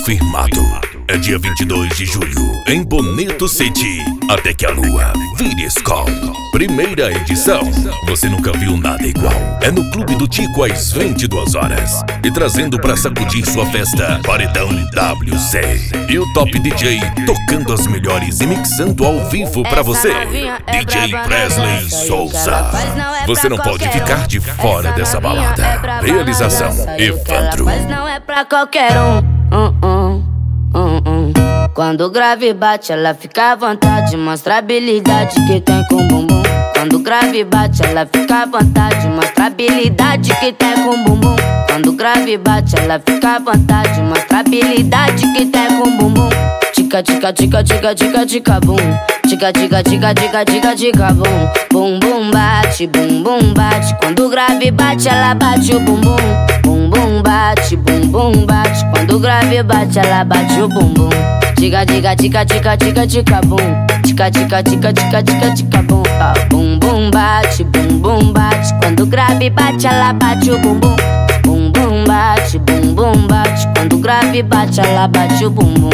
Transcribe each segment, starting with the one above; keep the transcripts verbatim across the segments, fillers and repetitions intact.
confirmado. É dia vinte e dois de julho, em Bonito City, até que a lua vire escola. Primeira edição. Você nunca viu nada igual. É no Clube do Tico às vinte e duas horas. E trazendo pra sacudir sua festa, Paredão W C. E o Top D J tocando as melhores e mixando ao vivo pra você, D J Presley Souza. Você não pode ficar de fora dessa balada. Realização Evandro. Mas não é pra qualquer um. Uh -uh. Uh -uh. Quando o grave bate, ela fica à vontade, mostra a habilidade que tem com o bumbum. Quando o grave bate, ela fica à vontade, mostra a habilidade que tem com o bumbum. Quando o grave bate, ela fica à vontade, mostra a habilidade que tem com o bumbum. Tica, tica, tica, tica, tica, tica, bum. Tica, tica, tica, tica, tica, tica, bum. Bum, bum, bate, bum, bum, bate. Quando o grave bate, ela bate o bumbum. Bum, bum, bate, bum, bum, bate. Quando o grave bate, ela bate o bumbum. Tica, tica, tica, tica, tica, tica, bum. Tica, tica, tica, tica, tica, tica, bum. Bum, bum, bate, bum, bum, bate. Quando o grave bate, ela bate o bumbum. Bum, bum, bate, bum, bum, bate. Quando o grave bate, ela bate o bumbum.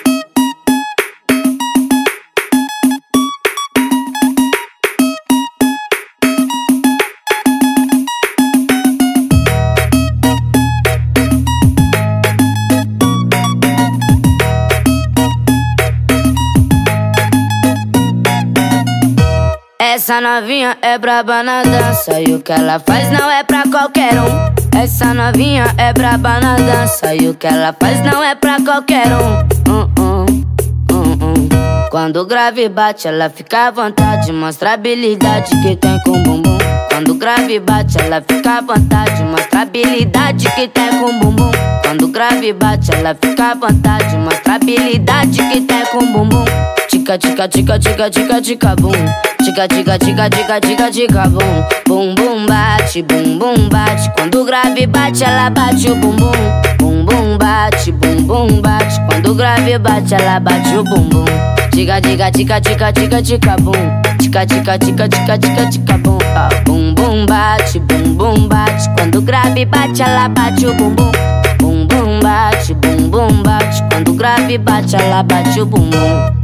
Essa novinha é braba na dança e o que ela faz não é pra qualquer um. Essa novinha é braba na dança e o que ela faz não é pra qualquer um. Uh -uh, uh -uh. Quando o grave bate, ela fica à vontade, mostra a habilidade que tem com o bumbum. Quando o grave bate, ela fica à vontade, mostra a habilidade que tem com o bumbum. Quando o grave bate, ela fica à vontade, mostra a habilidade que tem com o bumbum. Tica, tica, tica, tica, tica, tica, bum. Tica, tica, tica, tica, tica, tica, bum. Bum, bum, bate, bum, bum, bate. Quando o grave bate, ela bate o bumbum. Bum, bum, bate, bum, bum, bate. Quando o grave bate, ela bate o bumbum. Tica, tica, tica, tica, tica, tica, bum. Tica, tica, tica, tica, tica, tica, bum. Bum, bum, bate, bum, bum, bate. Quando o grave bate, ela bate o bumbum. Bum, bum, bate, bum, bum, bate. Quando o grave bate, ela bate o bumbum.